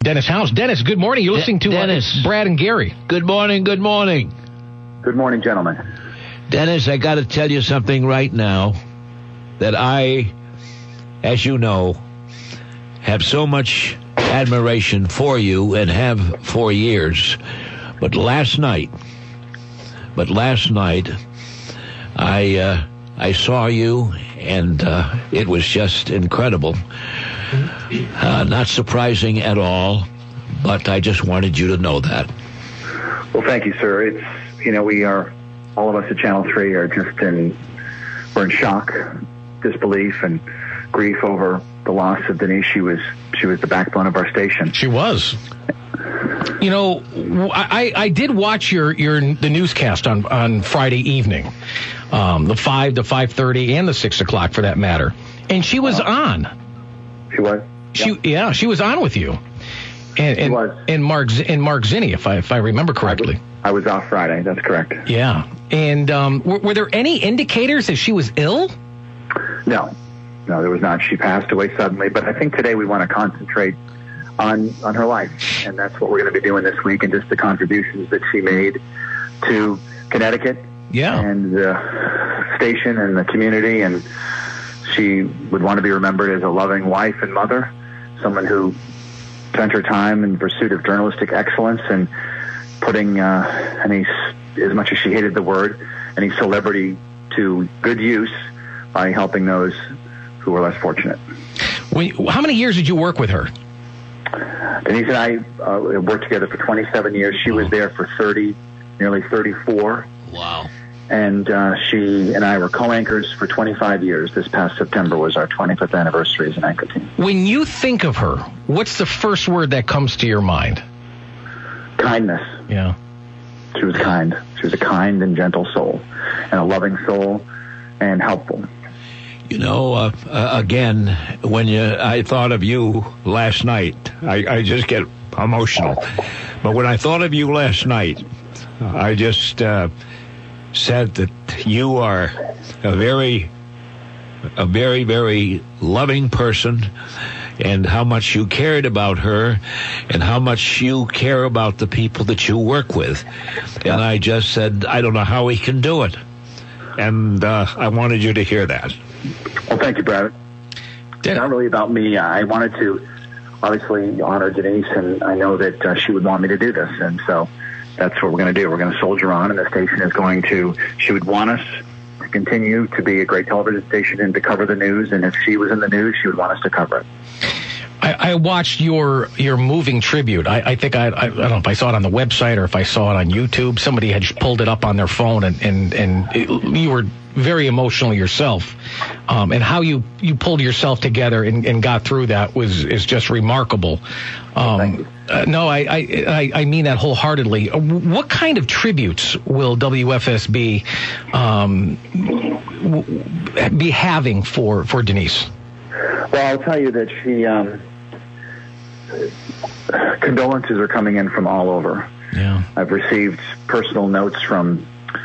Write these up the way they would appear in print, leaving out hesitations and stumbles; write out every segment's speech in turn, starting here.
Dennis House. Dennis, good morning. You're listening to Dennis. Brad and Gary. Good morning. Good morning, gentlemen. Dennis, I got to tell you something right now that I, as you know, have so much admiration for you and have for years. But last night, I saw you, and it was just incredible. Not surprising at all, but I just wanted you to know that. Well, thank you, sir. It's, we are, all of us at Channel 3 are just we're in shock, disbelief, and grief over the loss of Denise. She was the backbone of our station. She was. I did watch the newscast on Friday evening, the 5 to 5:30 and the 6 o'clock for that matter, and she was on. She was. She was on with you, and Mark Zinni, if I remember correctly. I was off Friday. That's correct. Yeah, and were there any indicators that she was ill? No, there was not. She passed away suddenly, but I think today we want to concentrate on her life, and that's what we're going to be doing this week, and just the contributions that she made to Connecticut, and the station and the community. And she would want to be remembered as a loving wife and mother, someone who spent her time in pursuit of journalistic excellence and putting as much as she hated the word, any celebrity to good use by helping those who were less fortunate. How many years did you work with her? Denise and I worked together for 27 years. She was there for nearly 34. Wow. And she and I were co-anchors for 25 years. This past September was our 25th anniversary as an anchor team. When you think of her, what's the first word that comes to your mind? Kindness. Yeah. She was kind. She was a kind and gentle soul, and a loving soul, and helpful. Again, when I thought of you last night, I just get emotional. But when I thought of you last night, I just said that you are a very, very loving person, and how much you cared about her, and how much you care about the people that you work with. And I just said, I don't know how we can do it. And I wanted you to hear that. Well, thank you, Brad. It's not really about me. I wanted to obviously honor Denise, and I know that she would want me to do this. And so that's what we're going to do. We're going to soldier on, and the station is going to, she would want us to continue to be a great television station and to cover the news. And if she was in the news, she would want us to cover it. I watched your moving tribute. I think I don't know if I saw it on the website or if I saw it on YouTube. Somebody had pulled it up on their phone, and you were very emotional yourself. And how you pulled yourself together and got through that is just remarkable. Thank you. No, I mean that wholeheartedly. What kind of tributes will WFSB be having for Denise? Well, I'll tell you that she condolences are coming in from all over. Yeah, I've received personal messages from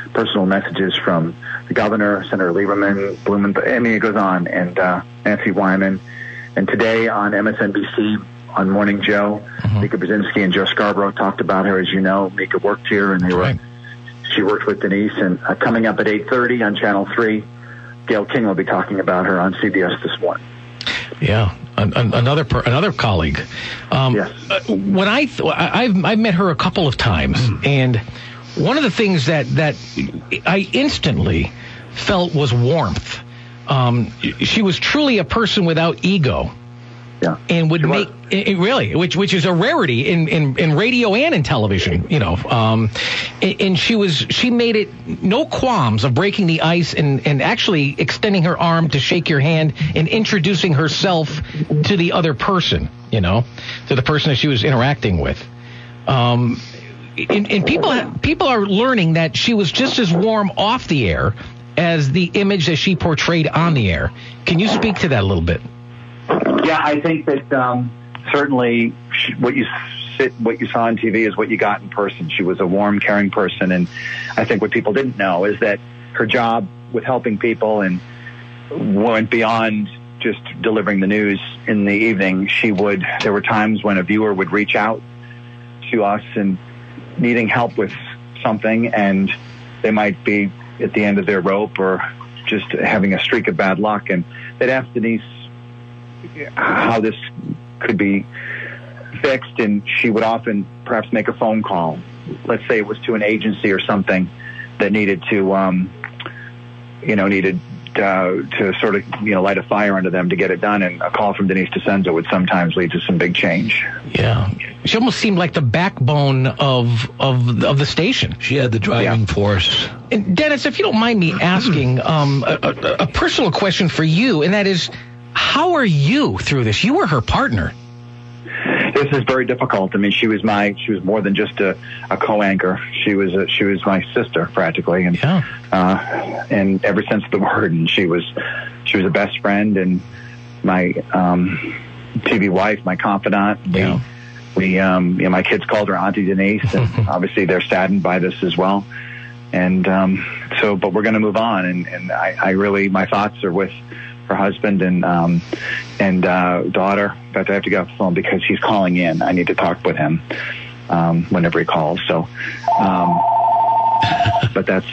the governor, Senator Lieberman, Blumenthal. I mean, it goes on, and Nancy Wyman. And today on MSNBC on Morning Joe, Mika Brzezinski and Joe Scarborough talked about her. As you know, Mika worked here, and she worked with Denise. And coming up at 8:30 on Channel 3, Gayle King will be talking about her on CBS this morning. Yeah, another colleague. Yes. When I've met her a couple of times, and one of the things that I instantly felt was warmth. She was truly a person without ego. Yeah. And would make it really, which is a rarity in radio and in television, and she made it no qualms of breaking the ice and actually extending her arm to shake your hand and introducing herself to the other person, to the person that she was interacting with. And people are learning that she was just as warm off the air as the image that she portrayed on the air. Can you speak to that a little bit? Yeah, I think that certainly what you saw on TV is what you got in person. She was a warm, caring person, and I think what people didn't know is that her job with helping people and went beyond just delivering the news in the evening, there were times when a viewer would reach out to us and needing help with something, and they might be at the end of their rope or just having a streak of bad luck, and they'd ask Denise how this could be fixed, and she would often perhaps make a phone call. Let's say it was to an agency or something that needed to sort of, light a fire under them to get it done. And a call from Denise DiCenzo would sometimes lead to some big change. Yeah. She almost seemed like the backbone of the station. She had the driving force. And Dennis, if you don't mind me asking a personal question for you, and that is, how are you through this? You were her partner. This is very difficult. I mean, she was more than just a co-anchor. She was my sister practically, and in every sense of the word. And she was a best friend and my TV wife, my confidant. My kids called her Auntie Denise, and obviously they're saddened by this as well. And but we're going to move on, and I really, my thoughts are with her husband and daughter. In fact, I have to get off the phone because he's calling in. I need to talk with him whenever he calls. So, but that's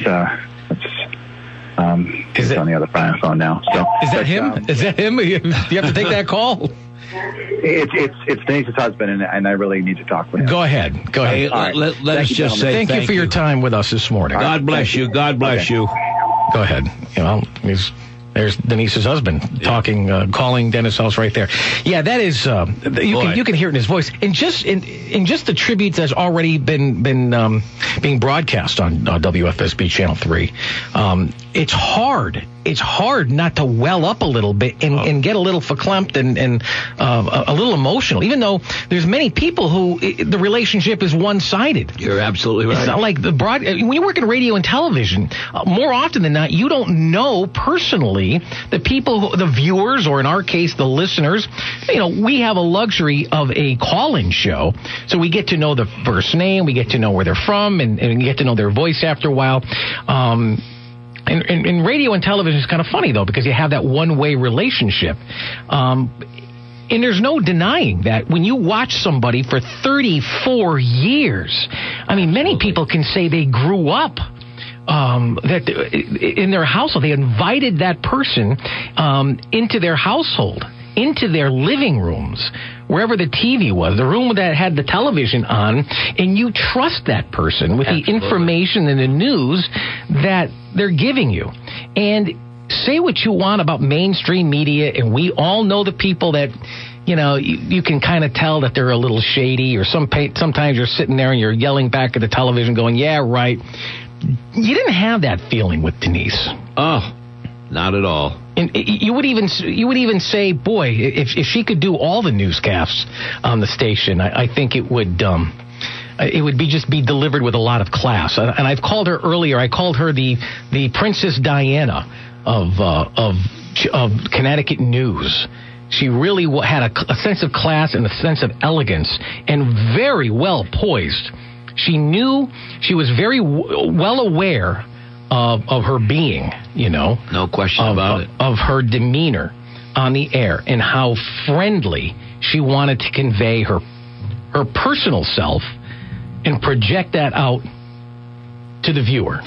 he's on the other phone now. So is that him? Is that him? Do you have to take that call? It's Denise's husband, and I really need to talk with him. Go ahead. Hey, right. Let us just say thank you for your time with us this morning. God bless you. God bless you. Go ahead. There's Denise's husband talking, calling Dennis House right there. Yeah, that is. You can hear it in his voice, and just in just the tribute that's already been being broadcast on WFSB Channel 3. It's hard. It's hard not to well up a little bit and get a little verklempt and a little emotional, even though there's many people who the relationship is one-sided. You're absolutely right. It's not like when you work in radio and television, more often than not, you don't know personally the people, the viewers, or in our case, the listeners. We have a luxury of a call-in show, so we get to know the first name, we get to know where they're from, and we get to know their voice after a while. And radio and television is kind of funny, though, because you have that one-way relationship. And there's no denying that when you watch somebody for 34 years, I mean, many people can say they grew up that in their household. They invited that person into their household, into their living rooms, wherever the TV was, the room that had the television on, and you trust that person with the information and the news that they're giving you. And say what you want about mainstream media, and we all know the people that, you can kind of tell that they're a little shady, or sometimes you're sitting there and you're yelling back at the television going, yeah, right. You didn't have that feeling with Denise. Oh, not at all. And you would even say, boy, if she could do all the newscasts on the station, I think it would be delivered with a lot of class. And I've called her earlier. I called her the Princess Diana of Connecticut news. She really had a sense of class and a sense of elegance, and very well poised. She was very well aware of her being, No question about it. Of her demeanor on the air and how friendly she wanted to convey her personal self and project that out to the viewer.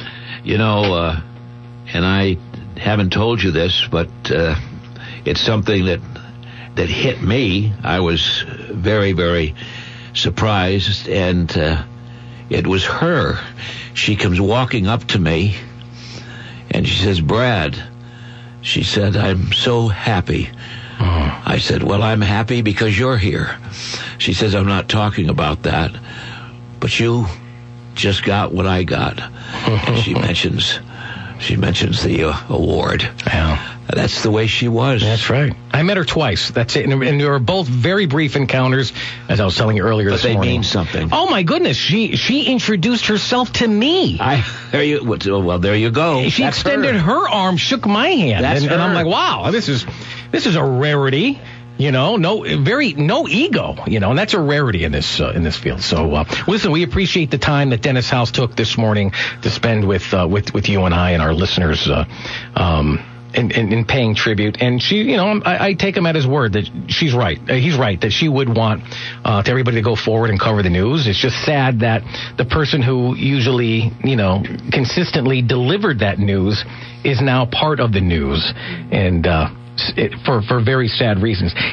And I haven't told you this, but it's something that hit me. I was very, very surprised, and it was her. She comes walking up to me, and she says, Brad, she said, I'm so happy. Oh. I said, well, I'm happy because you're here. She says, I'm not talking about that, but you just got what I got. And she mentions the award. Yeah. That's the way she was. That's right. I met her twice. That's it. And they were both very brief encounters, as I was telling you earlier this morning. But they mean something. Oh, my goodness. She introduced herself to me. There you go. She extended her arm, shook my hand. And I'm like, wow, this is a rarity. No ego, and that's a rarity in this field. So, listen, we appreciate the time that Dennis House took this morning to spend with you and I and our listeners. in paying tribute. And she, you know, I take him at his word that she's right. He's right that she would want to everybody to go forward and cover the news. It's just sad that the person who usually, you know, consistently delivered that news is now part of the news, and for very sad reasons.